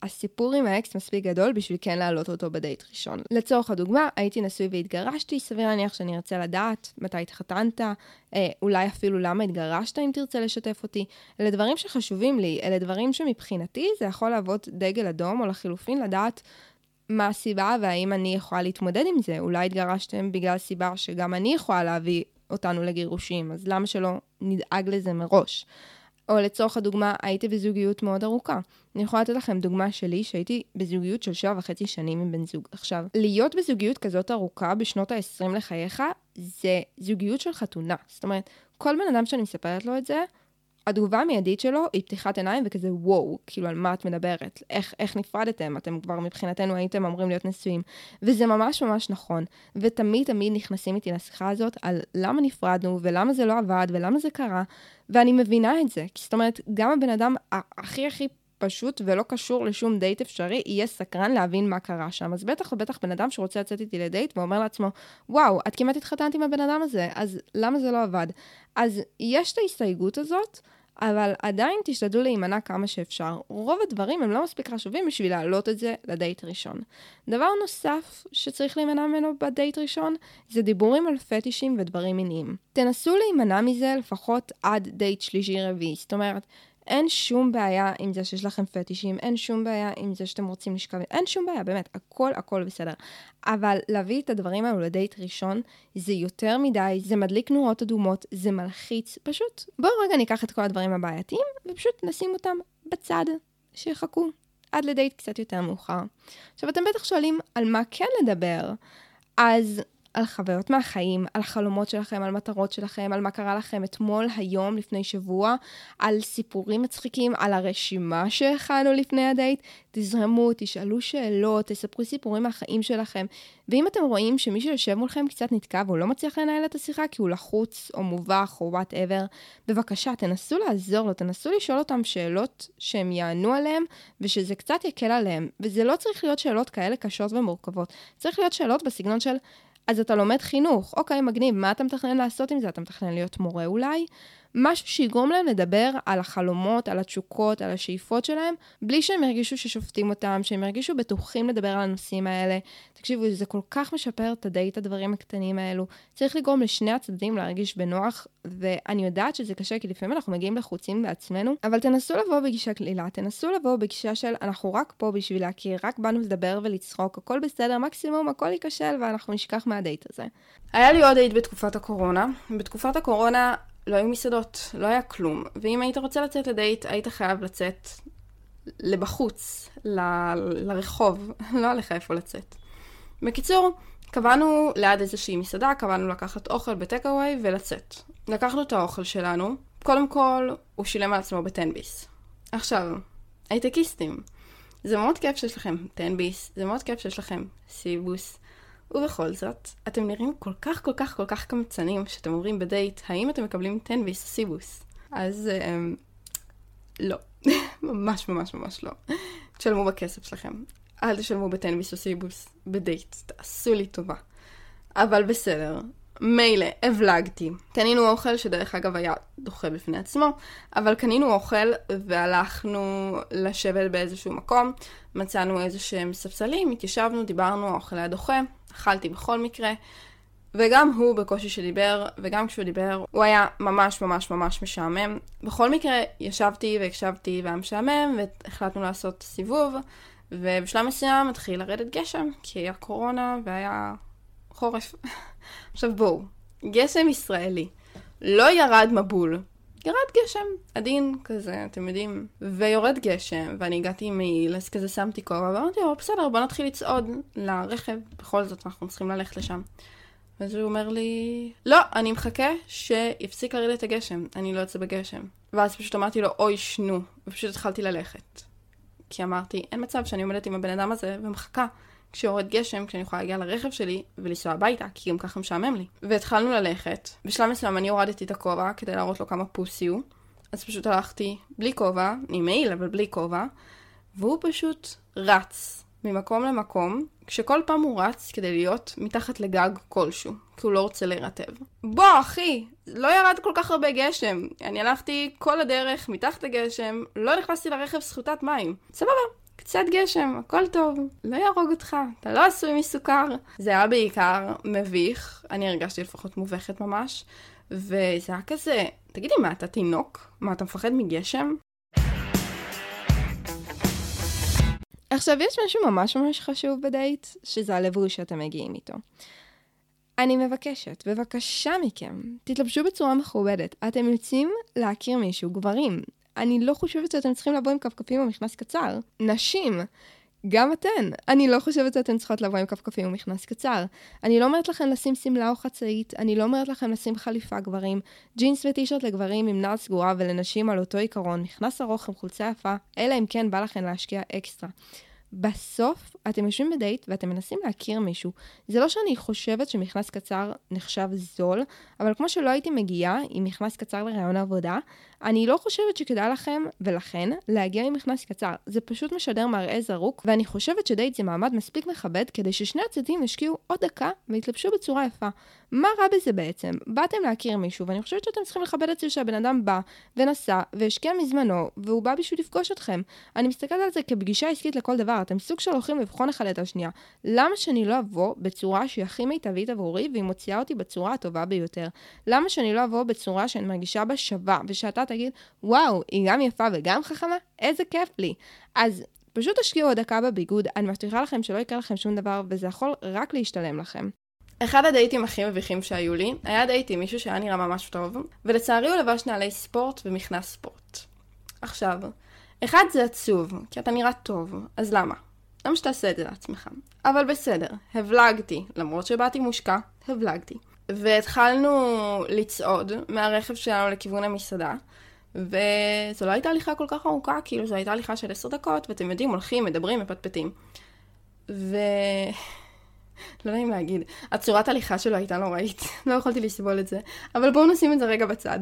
הסיפור עם האקס מספיק גדול בשביל כן להעלות אותו בדייט ראשון. לצורך הדוגמה, הייתי נשוי והתגרשתי, סביר להניח שאני ארצה לדעת מתי התחתנת, אולי אפילו למה התגרשת אם תרצה לשתף אותי. אלה דברים שחשובים לי, אלה דברים שמבחינתי זה יכול להוות דגל אדום, או לחילופין לדעת מה הסיבה והאם אני יכולה להתמודד עם זה. אולי התגרשתם בגלל סיבה שגם אני יכולה להביא אותנו לגירושים, אז למה שלא נדאג לזה מראש? או לצורך הדוגמה, הייתי בזוגיות מאוד ארוכה. אני יכולה לתת לכם דוגמה שלי, שהייתי בזוגיות של 7.5 שנים עם בן זוג. עכשיו, להיות בזוגיות כזאת ארוכה בשנות ה-20 לחייך, זה זוגיות של חתונה. זאת אומרת, כל בן אדם שאני מספרת לו את זה, התגובה המיידית שלו היא פתיחת עיניים וכזה וואו, כאילו על מה את מדברת, איך נפרדתם, אתם כבר מבחינתנו הייתם אמורים להיות נשואים, וזה ממש ממש נכון, ותמיד נכנסים איתי לשיחה הזאת על למה נפרדנו, ולמה זה לא עבד, ולמה זה קרה, ואני מבינה את זה, כי זאת אומרת, גם הבן אדם הכי פשוט ולא קשור לשום דייט אפשרי, יהיה סקרן להבין מה קרה שם. אז בטח ובטח בן אדם שרוצה לצאת איתי לדייט, ואומר לעצמו, וואו, את כמעט התחתנת עם הבן אדם הזה, אז למה זה לא עבד? אז יש את ההסתייגות הזאת, אבל עדיין תשתדלו להימנע כמה שאפשר. רוב הדברים הם לא מספיק חשובים בשביל להעלות את זה לדייט ראשון. דבר נוסף שצריך להימנע ממנו בדייט ראשון, זה דיבורים על פטישים ודברים מיניים. תנסו להימנע מזה לפחות עד דייט שלישי רביעי. זאת אומרת, אין שום בעיה עם זה שיש לכם פטישים, אין שום בעיה עם זה שאתם רוצים לשכב, אין שום בעיה, באמת, הכל בסדר. אבל להביא את הדברים האלו לדייט ראשון, זה יותר מדי, זה מדליק נורות אדומות, זה מלחיץ, פשוט בואו רגע ניקח את כל הדברים הבעייתיים, ופשוט נשים אותם בצד, שיחכו עד לדייט קצת יותר מאוחר. עכשיו, אתם בטח שואלים על מה כן לדבר, אז על חוויות מהחיים, על חלומות שלכם, על מטרות שלכם, על מה קרה לכם אתמול, היום, לפני שבוע, על סיפורים מצחיקים, על הרשימה שהכנו לפני הדייט. תזרמו, תשאלו שאלות, תספרו סיפורים מהחיים שלכם. ואם אתם רואים שמישהו יושב מולכם קצת נתקע והוא לא מצליח לנהל את השיחה כי הוא לחוץ או מובך או whatever, בבקשה, תנסו לעזור לו, תנסו לשאול אותם שאלות שהם יענו עליהם ושזה קצת יקל עליהם. וזה לא צריך להיות שאלות כאלה קשות ומורכבות. צריך להיות שאלות בסגנון של אז אתה לומד חינוך, אוקיי, מגניב, מה אתה מתכנן לעשות עם זה? אתה מתכנן להיות מורה אולי? משהו שיגרום להם לדבר על החלומות, על התשוקות, על השאיפות שלהם, בלי שהם ירגישו ששופטים אותם, שהם ירגישו בטוחים לדבר על הנושאים האלה. תקשיבו, זה כל כך משפר את הדייט, הדברים הקטנים האלו. צריך לגרום לשני הצדדים להרגיש בנוח, ואני יודעת שזה קשה, כי לפעמים אנחנו מגיעים לחוצים בעצמנו, אבל תנסו לבוא בגישה כלילה, תנסו לבוא בגישה של אנחנו רק פה בשביל להכיר, רק באנו לדבר ולצחוק, הכל בסדר, מקסימום, הכל ייכשל, ואנחנו נשכח מהדייט הזה. היה לי עוד דייט בתקופת הקורונה. בתקופת הקורונה לא היו מסעדות, לא היה כלום. ואם היית רוצה לצאת לדייט, היית חייב לצאת לבחוץ, לרחוב. לא עליך איפה לצאת. בקיצור, קבענו ליד איזושהי מסעדה, קבענו לקחת אוכל בטק-אווי ולצאת. לקחנו את האוכל שלנו. קודם כל, הוא שילם על עצמו בטנביס. עכשיו, הייטקיסטים. זה מאוד כיף שיש לכם טנביס, זה מאוד כיף שיש לכם סיבוס. ובכל זאת, אתם נראים כל כך קמצנים שאתם אומרים בדייט, האם אתם מקבלים טנביס או סיבוס? אז לא. ממש לא. תשלמו בכסף שלכם. אל תשלמו בטנביס או סיבוס בדייט. תעשו לי טובה. אבל בסדר. מילא, הבלגתי. קנינו אוכל שדרך אגב היה דוחה בפני עצמו, אבל קנינו אוכל והלכנו לשבת באיזשהו מקום, מצאנו איזשהם ספסלים, התיישבנו, דיברנו, האוכל היה דוחה, אכלתי בכל מקרה, וגם הוא בקושי שדיבר, וגם כשהוא דיבר, הוא היה ממש משעמם. בכל מקרה, ישבתי והקשבתי והיה משעמם, והחלטנו לעשות סיבוב, ובשלב מסוים התחיל לרדת גשם, כי היה קורונה והיה חורף. עכשיו בואו, גשם ישראלי, לא ירד מבול, ירד גשם עדין כזה, אתם יודעים, ויורד גשם, ואני הגעתי עם מעיל, אז כזה שמתי כובע, ואמרתי, בסדר, בוא נתחיל לצעוד לרכב, בכל זאת אנחנו צריכים ללכת לשם. ואז הוא אומר לי, לא, אני מחכה שיפסיק לרדת הגשם, אני לא יוצא בגשם. ואז פשוט אמרתי לו, אוי שנו, ופשוט התחלתי ללכת. כי אמרתי, אין מצב שאני עומדת עם הבן אדם הזה ומחכה כשיורד גשם, כשאני יכולה להגיע לרכב שלי ולנסוע הביתה, כי גם ככה משעמם לי. והתחלנו ללכת. בשלב מסוים אני הורדתי את הכובע כדי להראות לו כמה פוסי הוא. אז פשוט הלכתי בלי כובע, עם מעיל אבל בלי כובע, והוא פשוט רץ ממקום למקום, כשכל פעם הוא רץ כדי להיות מתחת לגג כלשהו, כי הוא לא רוצה להירטב. בוא אחי, לא ירד כל כך הרבה גשם. אני הלכתי כל הדרך מתחת לגשם, לא נכנסתי לרכב סחוטת מים. סבבה. קצת גשם, הכל טוב, לא יהרוג אותך, אתה לא עשוי מסוכר. זה היה בעיקר מביך, אני הרגשתי לפחות מובכת ממש, וזה היה כזה, תגידי מה, אתה תינוק? מה, אתה מפחד מגשם? עכשיו, יש משהו ממש ממש חשוב בדייט, שזה הלבוש שאתם מגיעים איתו. אני מבקשת, בבקשה מכם, תתלבשו בצורה מכובדת. אתם יוצאים להכיר מישהו, גברים. אני לא חושבת שאתם צריכים לבוא עם כפכפים או מכנס קצר. נשים, גם אתן. אני לא חושבת שאתם צריכות לבוא עם כפכפים או מכנס קצר. אני לא אומרת לכם לשים סמלה או חצאית, אני לא אומרת לכם לשים חליפה גברים, ג'ינס וטישרט לגברים עם נעל סגורה ולנשים על אותו עיקרון, מכנס ארוך עם חולצה יפה, אלא אם כן בא לכם להשקיע אקסטרה. בסוף, אתם יושבים בדייט ואתם מנסים להכיר מישהו. זה לא שאני חושבת שמכנס קצר נחשב זול, אבל כמו שלא הייתי מגיעה עם מכנס קצר לרעיון העבודה, אני לא חושבת שכדאי לכם ולכן להגיע עם מכנס קצר. זה פשוט משדר מראה זרוק, ואני חושבת שדייט זה מעמד מספיק מכבד כדי ששני הצדדים ישקיעו עוד דקה ויתלבשו בצורה יפה. מה רע בזה בעצם? באתם להכיר מישהו, ואני חושבת שאתם צריכים לכבד את זה שהבן אדם בא ונסע והשקיע מזמנו, והוא בא בשביל לפגוש אתכם. אני מסתכלת על זה כפגישה עסקית לכל דבר. אתם סוג של הולכים לבחון אחד את השנייה. למה שאני לא אבוא בצורה שהיא הכי מיטבית עבורי, והיא מוציאה אותי בצורה הטובה ביותר? למה שאני לא אבוא בצורה שאני מרגישה בה שווה, ושאתה תגיד, וואו, היא גם יפה וגם חכמה? איזה כיף לי. אז פשוט תשקיעו עוד דקה בביגוד, אני מבטיחה לכם שלא יקרה לכם שום דבר, וזה יכול רק להשתלם לכם. אחד הדייטים הכי מביכים שהיו לי, היה דייט עם מישהו שהיה נראה ממש טוב, ולצערי הוא לבש נעלי ספורט ומכנס ספורט. עכשיו, אחד זה עצוב, כי אתה נראה טוב, אז למה? למה שתעשה את זה לעצמך? אבל בסדר, הבלגתי, למרות שבאתי מושקע, הבלגתי. והתחלנו לצעוד מהרכב שלנו לכיוון המסעדה, וזו לא הייתה הליכה כל כך ארוכה, כאילו זו הייתה הליכה של 10 דקות, ואתם יודעים, הולכים, מדברים, מפטפטים. לא נעים להגיד, הצורת הליכה שלו הייתה נוראית, לא יכולתי לסבול את זה, אבל בואו נשים את זה רגע בצד.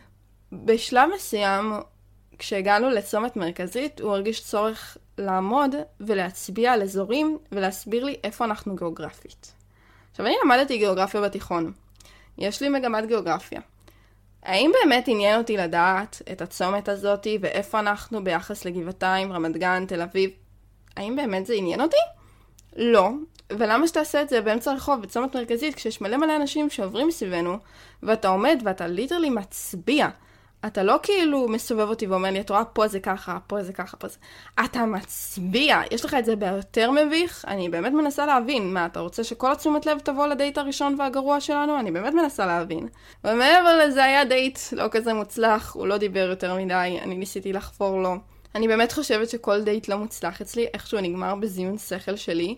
בשלב מסוים, כשהגענו לצומת מרכזית, הוא הרגיש צורך לעמוד ולהצביע על אזורים ולהסביר לי איפה אנחנו גיאוגרפית. עכשיו, אני למדתי גיאוגרפיה בתיכון. יש לי מגמת גיאוגרפיה. האם באמת עניין אותי לדעת את הצומת הזאת ואיפה אנחנו ביחס לגבעתיים, רמת גן, תל אביב? האם באמת זה עניין אותי? לא. ולמה שתעשה את זה באמצע הרחוב, בצומת מרכזית, כשיש מלא אנשים שעוברים מסביבנו, ואתה עומד ואתה ליטרלי מצביע. אתה לא כאילו מסובב אותי ואומר לי, את רואה, פה זה ככה, פה זה ככה, פה זה... אתה מצביע. יש לך את זה ביותר מביך? אני באמת מנסה להבין. מה, אתה רוצה שכל התשומת לב תבוא לדייט הראשון והגרוע שלנו? אני באמת מנסה להבין. ומעבר לזה היה דייט לא כזה מוצלח, הוא לא דיבר יותר מדי, אני ניסיתי לחפור לו. אני באמת חושבת שכל דייט לא מוצלח אצלי, איכשהו נגמר בזיון שכל שלי,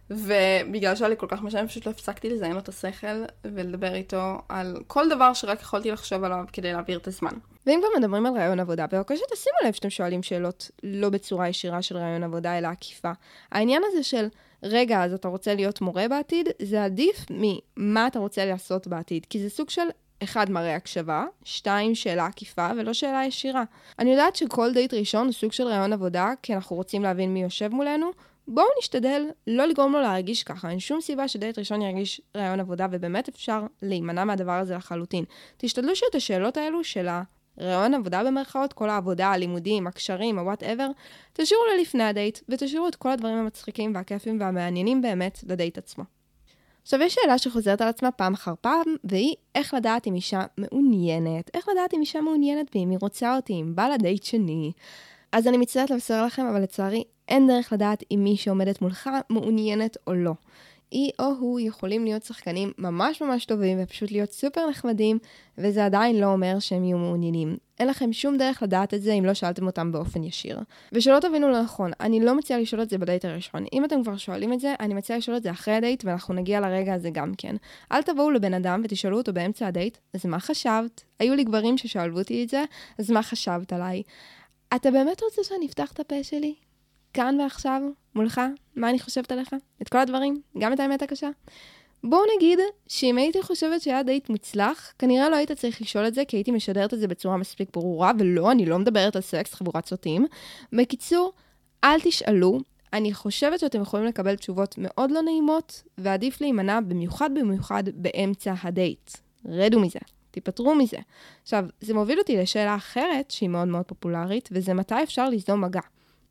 ובגלל שהיה לי כל כך משנה, פשוט לא הפסקתי לזיין לו את השכל ולדבר איתו על כל דבר שרק יכולתי לחשוב עליו כדי להעביר את הזמן. ואם כבר מדברים על רעיון עבודה, בבקשה תשימו לב שאתם שואלים שאלות לא בצורה ישירה של רעיון עבודה, אלא עקיפה. העניין הזה של, רגע, אז אתה רוצה להיות מורה בעתיד, זה עדיף ממה אתה רוצה לעשות בעתיד, כי זה סוג של 1, מראה הקשבה, 2, שאלה עקיפה ולא שאלה ישירה. אני יודעת שכל דייט ראשון הוא סוג של רעיון עבודה, כי אנחנו רוצים להבין מי יושב מולנו. בואו נשתדל לא לגרום לו להרגיש ככה. אין שום סיבה שדייט ראשון ירגיש רעיון עבודה, ובאמת אפשר להימנע מהדבר הזה לחלוטין. תשתדלו שאת השאלות האלו של הרעיון עבודה במרכאות, כל העבודה, הלימודים, הקשרים, ה-whatever, תשאירו ללפני הדייט, ותשאירו את כל הדברים המצחיקים והכיפים והמעניינים באמת לדייט עצמו. עכשיו, יש שאלה שחוזרת על עצמה פעם אחר פעם, והיא איך לדעת אם אישה מעוניינת. איך לדעת אם אישה מעוניינת ואם היא רוצה אותי, אם בא לדייט שני. אז אני מצטערת לבשר לכם, אבל לצערי אין דרך לדעת אם מי שעומדת מולך מעוניינת או לא. היא או הוא יכולים להיות שחקנים ממש ממש טובים ופשוט להיות סופר נחמדים, וזה עדיין לא אומר שהם יהיו מעוניינים. אין לכם שום דרך לדעת את זה אם לא שאלתם אותם באופן ישיר. ושלא תבינו לא נכון, אני לא מציעה לשאול את זה בדייט הראשון. אם אתם כבר שואלים את זה, אני מציעה לשאול את זה אחרי הדייט, ואנחנו נגיע לרגע הזה גם כן. אל תבואו לבן אדם ותשאלו אותו באמצע הדייט, אז מה חשבת? היו לי גברים ששאלו אותי את זה, אז מה חשבת עליי? אתה באמת רוצה שאני אפתח את הפה שלי? כאן ועכשיו, מולך, מה אני חושבת עליך? את כל הדברים, גם את האמת הקשה. בואו נגיד שאם הייתי חושבת שהיה דייט מוצלח, כנראה לא היית צריך לשאול את זה, כי הייתי משדרת את זה בצורה מספיק ברורה, ולא, אני לא מדברת על סקס, חבורת סוטים. בקיצור, אל תשאלו, אני חושבת שאתם יכולים לקבל תשובות מאוד לא נעימות, ועדיף להימנע במיוחד באמצע הדייט. רדו מזה. תיפטרו מזה. עכשיו, זה מוביל אותי לשאלה אחרת, שהיא מאוד מאוד פופולרית, וזה מתי אפשר ליזום מגע.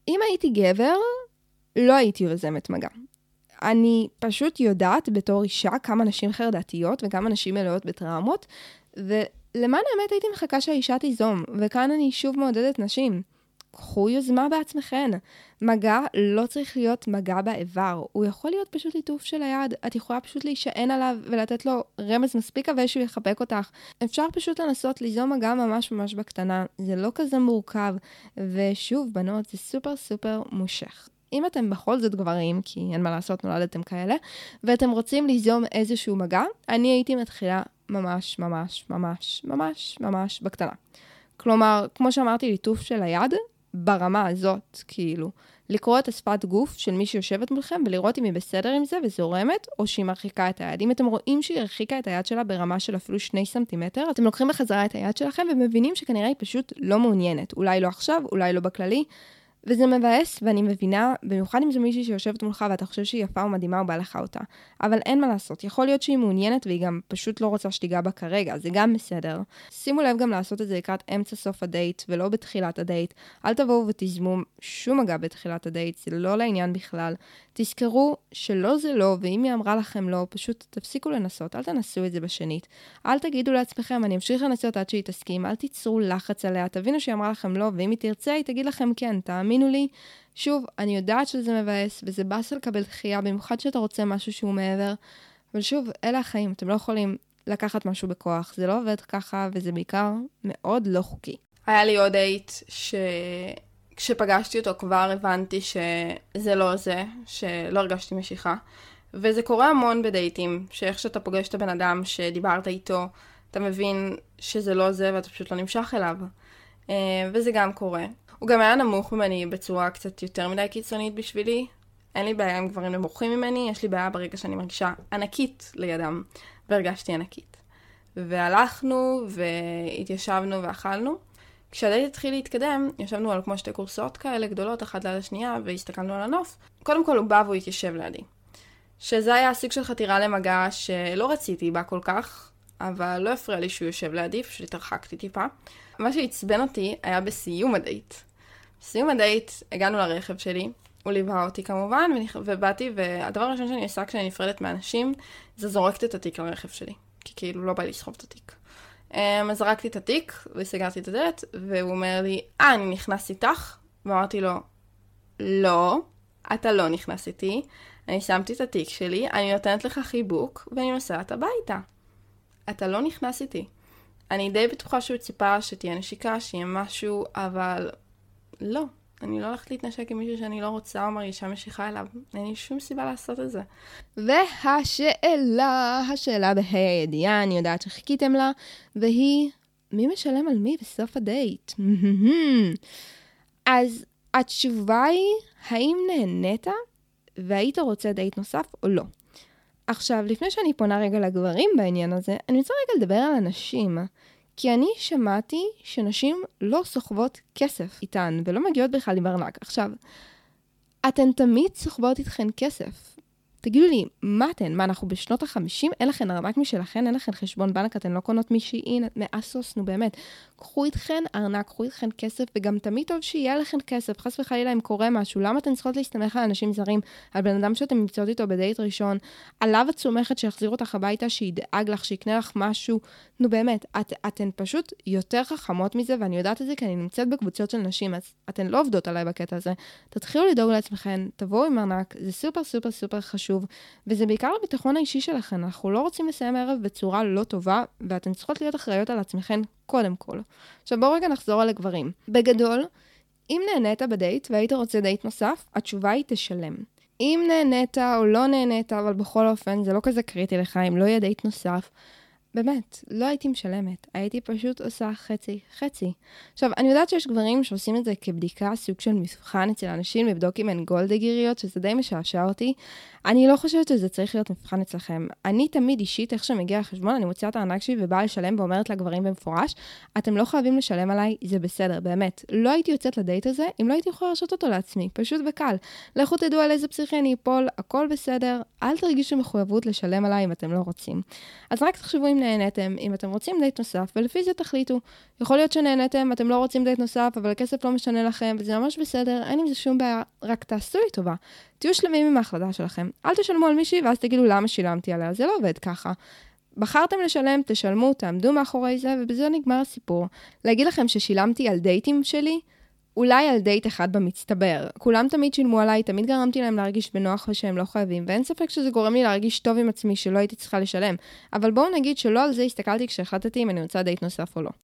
אם הייתי גבר, לא הייתי יוזמת מגע. אני פשוט יודעת בתור אישה כמה נשים חרדתיות וכמה נשים מלאות בטראומות, ולמען האמת הייתי מחכה שהאישה תיזום, וכאן אני שוב מעודדת נשים. קחו יוזמה בעצמכן. מגע לא צריך להיות מגע באיבר, הוא יכול להיות פשוט ליטוף של היד, את יכולה פשוט להישען עליו ולתת לו רמז מספיק כזה שהוא יחבק אותך. אפשר פשוט לנסות ליזום מגע ממש ממש בקטנה, זה לא כזה מורכב, ושוב בנות זה סופר סופר מושך. אם אתם בכל זאת גברים, כי אין מה לעשות, נולדתם כאלה, ואתם רוצים ליזום איזשהו מגע, אני הייתי מתחילה ממש ממש ממש ממש ממש בקטנה. כלומר, כמו שאמרתי, ליטוף של היד, ברמה הזאת, כאילו, לקרוא את השפת גוף של מי שיושבת מולכם, ולראות אם היא בסדר עם זה וזורמת, או שהיא מרחיקה את היד. אם אתם רואים שהיא הרחיקה את היד שלה ברמה של אפילו 2 סנטימטר, אתם לוקחים בחזרה את היד שלכם, ומבינים שכנראה היא פשוט לא מעוניינת. אולי לא עכשיו, אולי לא בכללי, וזה מבאס, ואני מבינה, במיוחד אם זו מישהי שיושבת מולך, ואתה חושב שהיא יפה ומדהימה, או בא לך אותה. אבל אין מה לעשות, יכול להיות שהיא מעוניינת, והיא גם פשוט לא רוצה שתיגע בה כרגע, זה גם בסדר. שימו לב גם לעשות את זה לקראת אמצע סוף הדייט, ולא בתחילת הדייט. אל תבואו ותזמו שום מגע בתחילת הדייט, זה לא לעניין בכלל. תזכרו שלא זה לא, ואם היא אמרה לכם לא, פשוט תפסיקו לנסות, אל תנסו את זה בשנית. אל תגידו לעצמכם, אני אמשיך לנסות עד שהיא תסכים, אל תיצרו לחץ עליה, תבינו שהיא אמרה לכם לא, ואם היא תרצה, היא תגיד לכם כן, תאמינו לי. שוב, אני יודעת שזה מבאס, וזה באס לקבל דחייה, במיוחד שאתה רוצה משהו שהוא מעבר. אבל שוב, אלה החיים, אתם לא יכולים לקחת משהו בכוח, זה לא עובד ככה, וזה בעיקר מאוד לא חוקי. היה לי עוד דייט כשפגשתי אותו כבר הבנתי שזה לא זה, שלא הרגשתי משיכה. וזה קורה המון בדייטים, שאיך שאתה פוגש את הבן אדם שדיברת איתו, אתה מבין שזה לא זה ואתה פשוט לא נמשך אליו. וזה גם קורה. הוא גם היה נמוך ממני בצורה קצת יותר מדי קיצונית בשבילי. אין לי בעיה עם גברים נמוכים ממני, יש לי בעיה ברגע שאני מרגישה ענקית לידם, והרגשתי ענקית. והלכנו והתיישבנו ואכלנו. כשהדייט התחיל להתקדם, ישבנו על כמו 2 קורסאות כאלה גדולות, אחת ליד השנייה, והסתכלנו על הנוף. קודם כל הוא בא והוא התיישב לידי. שזה היה סוג של חתירה למגע שלא רציתי בה כל כך, אבל לא הפריע לי שהוא יושב לידי, פשוט התרחקתי טיפה. מה שהצבן אותי היה בסיום הדייט. בסיום הדייט הגענו לרכב שלי, הוא ליווה אותי כמובן, ובאתי, והדבר הראשון שאני עושה כשאני נפרדת מאנשים, זה זורקת את התיק לרכב שלי, כי כאילו לא בא לי לסחוב את התיק. אז זרקתי את התיק, וסגרתי את הדלת, והוא אומר לי, אני נכנס איתך? ואמרתי לו, לא, אתה לא נכנס איתי, אני שמתי את התיק שלי, אני נותנת לך חיבוק, ואני נוסעת הביתה. אתה לא נכנס איתי. אני די בטוחה שהוא ציפה שתהיה נשיקה, שיהיה משהו, אבל לא. אני לא הולכת להתנשק עם מישהו שאני לא רוצה או מרגישה משיכה אליו. אין לי שום סיבה לעשות את זה. השאלה בה"א הידיעה, אני יודעת שחיכיתם לה, והיא, מי משלם על מי בסוף הדייט? אז התשובה היא, האם נהנית והיית רוצה דייט נוסף או לא? עכשיו, לפני שאני פונה רגע לגברים בעניין הזה, אני רוצה רגע לדבר על אנשים. כי אני שמעתי שנשים לא סוחבות כסף איתן, ולא מגיעות בכלל עם ארנק. עכשיו, אתן תמיד סוחבות איתכן כסף. תגידו לי, מה אתן? מה, אנחנו בשנות ה-50? אין לכן ארנק משלכן? אין לכן חשבון בנק? אתן לא קונות מישהי מאסוס? נו באמת. קחו איתכן ארנק, קחו איתכן כסף, וגם תמיד טוב שיהיה לכן כסף. חס וחלילה אם קורה משהו. למה אתן צריכות להסתמך על אנשים זרים? על בן אדם שאתם נמצאות איתו בדייט ראשון? עליו את סומכת שיחזיר אותך הביתה, שידאג לך, שיקנה לך משהו? נו באמת, אתן פשוט יותר חכמות מזה, ואני יודעת את זה כי אני נמצאת בקבוצות של נשים, אז אתן לא עובדות עליי בקטע הזה. תתחילו לדאוג לעצמכן, תבואו עם ארנק, זה סופר סופר סופר חשוב, וזה בעיקר לביטחון האישי שלכן. אנחנו לא רוצים לסיים ערב בצורה לא טובה, ואתן צריכות להיות אחראיות על עצמכן קודם כל. עכשיו בואו רגע נחזור על הגברים. בגדול, אם נהנית בדייט והיית רוצה דייט נוסף, התשובה היא תשלם. אם נהנית או לא נהנית, אבל בכל אופן זה לא כזה קריטי לך, אם לא יהיה דייט נוסף, באמת, לא הייתי משלמת. הייתי פשוט עושה חצי. עכשיו, אני יודעת שיש גברים שעושים את זה כבדיקה, סוג של מבחן אצל אנשים, לבדוק אם הן גולדגריות, שזה די משעשע אותי. אני לא חושבת שזה צריך להיות מבחן אצלכם. אני תמיד אישית, איך שמגיע החשבון, אני מוציאה את הארנק שלי ובאה לשלם ואומרת לגברים במפורש, אתם לא חייבים לשלם עליי, זה בסדר, באמת. לא הייתי יוצאת לדייט הזה, אם לא הייתי יכולה לרשות אותו לעצמי, פשוט וקל. לכו תדעו על איזה פסיכי אני אפול, הכל בסדר, אל תרגישו מחויבות לשלם עליי אם אתם לא רוצים. אז רק תחשבו אם נהניתם, אם אתם רוצים דייט נוסף, ולפי זה תחליטו. יכול להיות שנהניתם, אתם לא רוצים דייט נוסף, אבל הכסף לא משנה לכם, וזה ממש בסדר, אין עם זה שום בעיה, רק תעשו לי טובה. תהיו שלמים עם ההחלטה שלכם. אל תשלמו על מישהי, ואז תגידו למה שילמתי עליה. זה לא עובד ככה. בחרתם לשלם, תשלמו, תעמדו מאחורי זה, ובזה נגמר הסיפור. להגיד לכם ששילמתי על דייטים שלי, אולי על דייט אחד במצטבר. כולם תמיד שילמו עליי, תמיד גרמתי להם להרגיש בנוח ושהם לא חייבים, ואין ספק שזה גורם לי להרגיש טוב עם עצמי שלא הייתי צריכה לשלם. אבל בואו נגיד שלא על זה הסתכלתי כשהחלטתי אם אני רוצה דייט נוסף או לא.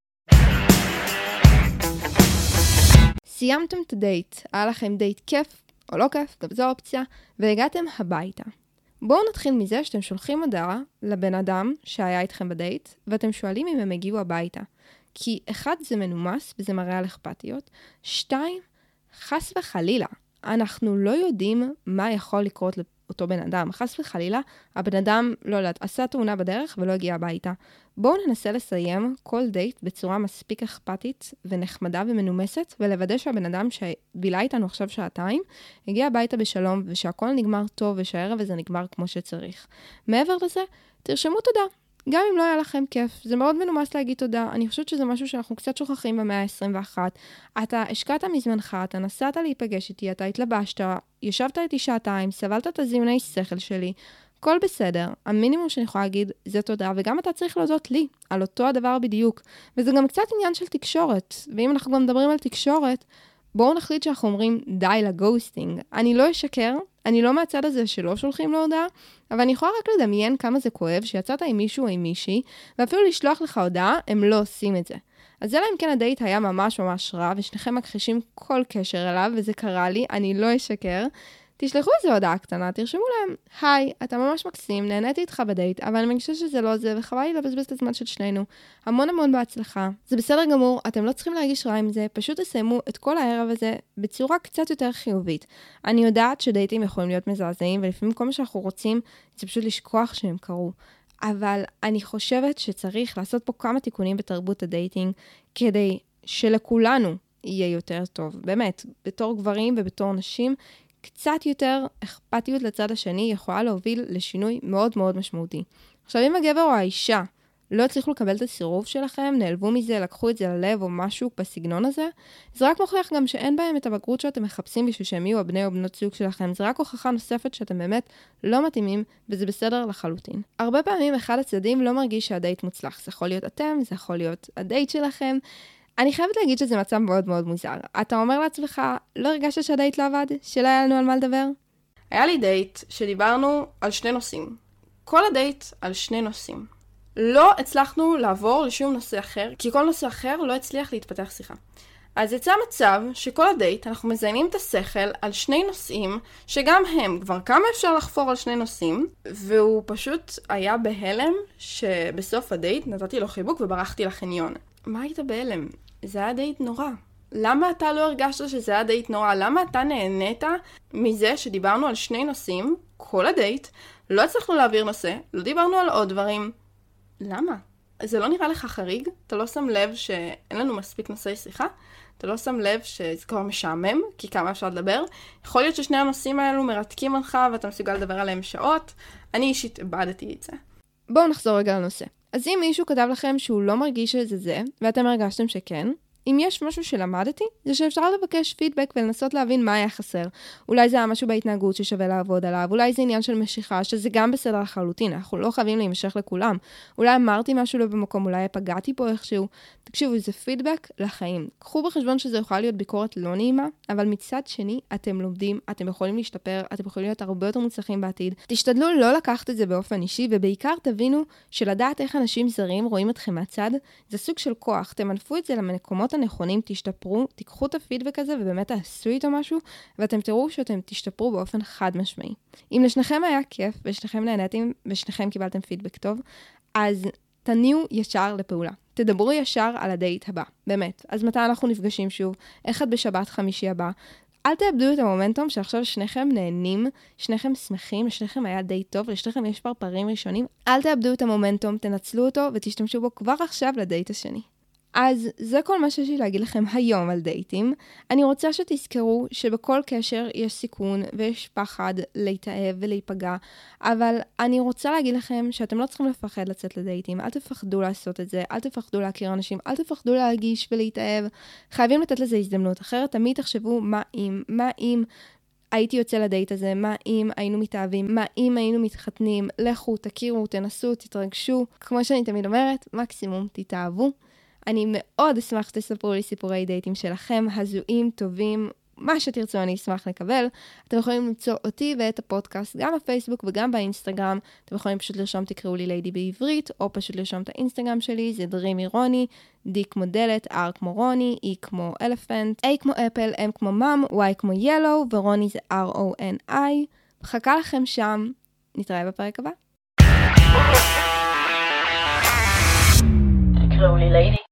סיימתם את הדייט, היה לכם דייט כיף או לא כיף, גם זו אופציה, והגעתם הביתה. בואו נתחיל מזה שאתם שולחים הודעה לבן אדם שהיה איתכם בדייט, ואתם שואלים אם הם הגיעו הביתה. כי אחד, זה מנומס, וזה מראה על אכפתיות. 2, חס וחלילה, אנחנו לא יודעים מה יכול לקרות לאותו בן אדם. חס וחלילה, הבן אדם, לא יודעת, עשה תאונה בדרך ולא הגיע הביתה. בואו ננסה לסיים כל דייט בצורה מספיק אכפתית ונחמדה ומנומסת, ולוודא שהבן אדם שבילה איתנו עכשיו 2 שעתיים, הגיע הביתה בשלום, ושהכל נגמר טוב, ושהערב הזה נגמר כמו שצריך. מעבר לזה, תרשמו תודה. גם אם לא היה לכם כיף, זה מאוד מנומס להגיד תודה. אני חושבת שזה משהו שאנחנו קצת שוכחים במאה ה-21. אתה השקעת מזמנך, אתה נסעת להיפגש איתי, אתה התלבשת, ישבת איתי 2 שעתיים, סבלת את הזימוני שכל שלי. הכל בסדר. המינימום שאני יכולה להגיד זה תודה, וגם אתה צריך להודות לי על אותו הדבר בדיוק. וזה גם קצת עניין של תקשורת. ואם אנחנו גם מדברים על תקשורת, בואו נחליט שאנחנו אומרים די לגוסטינג. אני לא אשקר, אני לא מהצד הזה שלא שולחים להודעה, אבל אני יכולה רק לדמיין כמה זה כואב שיצאת עם מישהו או עם מישהי, ואפילו לשלוח לך הודעה, הם לא עושים את זה. אז אלא אם כן הדייט היה ממש ממש רע, ושניכם מכחישים כל קשר אליו, וזה קרה לי, אני לא אשקר, תשלחו איזו הודעה קטנה, תרשמו להם, היי, אתה ממש מקסים, נהניתי איתך בדייט, אבל אני מרגישה שזה לא זה, וחבל לי לבזבז את הזמן של שנינו. המון המון בהצלחה. זה בסדר גמור, אתם לא צריכים להרגיש רע עם זה, פשוט תסיימו את כל הערב הזה בצורה קצת יותר חיובית. אני יודעת שדייטים יכולים להיות מזעזעים, ולפעמים כל מה שאנחנו רוצים, זה פשוט לשכוח שהם קרו. אבל אני חושבת שצריך לעשות פה כמה תיקונים בתרבות הדייטינג, כדי שלכולנו יהיה יותר טוב. באמת, בתור גברים ובתור נשים, קצת יותר אכפתיות לצד השני יכולה להוביל לשינוי מאוד מאוד משמעותי. עכשיו, אם הגבר או האישה לא הצליחו לקבל את הסירוב שלכם, נעלבו מזה, לקחו את זה ללב או משהו בסגנון הזה, זה רק מוכיח גם שאין בהם את הבגרות שאתם מחפשים בשביל שהם יהיו הבני או בנות זוג שלכם. זה רק הוכחה נוספת שאתם באמת לא מתאימים, וזה בסדר לחלוטין. הרבה פעמים אחד הצדדים לא מרגיש שהדייט מוצלח. זה יכול להיות אתם, זה יכול להיות הדייט שלכם. אני חייבת להגיד שזה מצב מאוד מאוד מוזר. אתה אומר לעצמך, לא הרגשת שהדייט לא עבד? שלא היה לנו על מה לדבר? היה לי דייט שדיברנו על 2 נושאים. כל הדייט על 2 נושאים. לא הצלחנו לעבור לשום נושא אחר, כי כל נושא אחר לא הצליח להתפתח שיחה. אז יצא מצב שכל הדייט אנחנו מזיינים את השכל על 2 נושאים, שגם הם כבר כמה אפשר לחפור על 2 נושאים, והוא פשוט היה בהלם שבסוף הדייט נתתי לו חיבוק וברחתי לחניון. מה היית בהלם? זה היה דייט נורא. למה אתה לא הרגשת שזה היה דייט נורא? למה אתה נהנית מזה שדיברנו על 2 נושאים, כל הדייט, לא הצלחנו להעביר נושא, לא דיברנו על עוד דברים? למה? זה לא נראה לך חריג? אתה לא שם לב שאין לנו מספיק נושאי שיחה? אתה לא שם לב שזה כבר משעמם? כי כמה אפשר לדבר? יכול להיות ששני הנושאים האלו מרתקים אותך ואתה מסוגל לדבר עליהם שעות? אני אישית איבדתי את זה. בואו נחזור רגע לנושא. אז אם מישהו כתב לכם שהוא לא מרגיש שזה זה, ואתם הרגשתם שכן, אם יש משהו שלמדתי, זה שאפשר לבקש פידבק ולנסות להבין מה היה חסר. אולי זה היה משהו בהתנהגות ששווה לעבוד עליו, אולי זה עניין של משיכה, שזה גם בסדר לחלוטין, אנחנו לא חייבים להימשך לכולם. אולי אמרתי משהו לא במקום, אולי פגעתי פה איכשהו. תקשיבו, זה פידבק לחיים. קחו בחשבון שזה יכול להיות ביקורת לא נעימה, אבל מצד שני, אתם לומדים, אתם יכולים להשתפר, אתם יכולים להיות הרבה יותר מוצלחים בעתיד. תשתדלו לא לקחת את זה באופן אישי, ובעיקר תבינו שלדעת איך אנשים זרים רואים אתכם מהצד, זה סוג של כוח. תמנפו את זה למקומות הנכונים, תשתפרו, תיקחו את הפידבק הזה ובאמת תעשו איתו משהו, ואתם תראו שאתם תשתפרו באופן חד משמעי. אם לשניכם היה כיף, ושניכם נהניתם, ושניכם קיבלתם פידבק טוב, אז תניעו ישר לפעולה. תדברו ישר על הדייט הבא, באמת. אז מתי אנחנו נפגשים שוב? איך את בשבת חמישי הבא? אל תאבדו את המומנטום שעכשיו שניכם נהנים, שניכם שמחים, לשניכם היה דייט טוב, לשניכם יש פרפרים ראשונים. אל תאבדו את המומנטום, תנצלו אותו ותשתמשו בו כבר עכשיו לדייט השני. אז זה כל מה שיש לי להגיד לכם היום על דייטים. אני רוצה שתזכרו שבכל קשר יש סיכון ויש פחד להתאהב ולהיפגע, אבל אני רוצה להגיד לכם שאתם לא צריכים לפחד לצאת לדייטים, אל תפחדו לעשות את זה, אל תפחדו להכיר אנשים, אל תפחדו להרגיש ולהתאהב, חייבים לתת לזה הזדמנות, אחרת תמיד תחשבו מה אם הייתי יוצא לדייט הזה, מה אם היינו מתאהבים, מה אם היינו מתחתנים, לכו, תכירו, תנסו, תתרגשו, כמו שאני תמיד אומרת, מקסימום תתאהבו. אני מאוד אשמח שתספרו לי סיפורי דייטים שלכם, הזויים, טובים, מה שתרצו אני אשמח לקבל. אתם יכולים למצוא אותי ואת הפודקאסט גם בפייסבוק וגם באינסטגרם. אתם יכולים פשוט לרשום תקראו לי ליידי בעברית, או פשוט לרשום את האינסטגרם שלי, זה דרימי רוני, D כמו דלת, R כמו רוני, E כמו אלפנט, A כמו אפל, M כמו מאם, Y כמו ילו, ורוני זה R-O-N-I. מחכה לכם שם, נתראה בפרק הבא. תקראו לי ליידי.